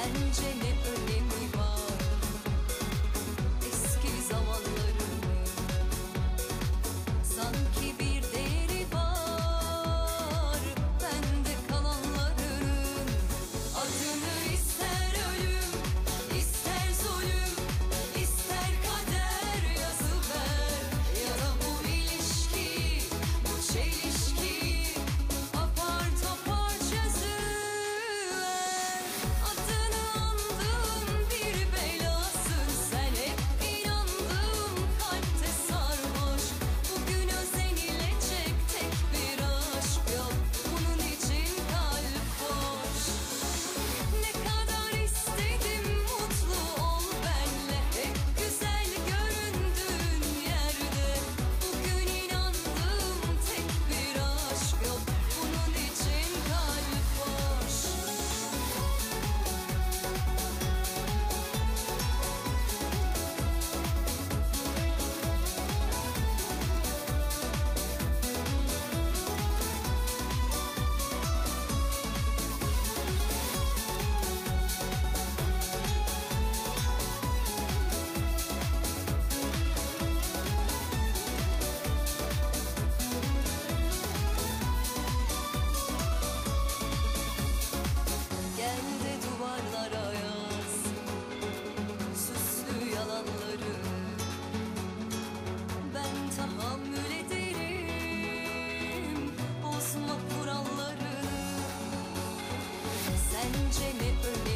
Sence ne önemi var eski zamanlarının? Sanki bir değeri var bende kalanların. Adını ister ölüm, ister zulüm, ister kader yazıver. Yara bu ilişkiyi, bu çelişkiyi apar topar çözüver. Adını andığım bir belasın, sen hep inandığım kalpte sarhoş. Bugün özenilecek tek bir aşk yok, bunun için kalp boş. Ne kadar istedim mutlu ol benle, hep güzel göründüğün yerde. Bugün inandığım tek bir aşk yok, bunun için kalp boş. Gel de duvarlara yaz süslü yalanları. Ben tahammül ederim, bozma kuralları. Sence ne önemi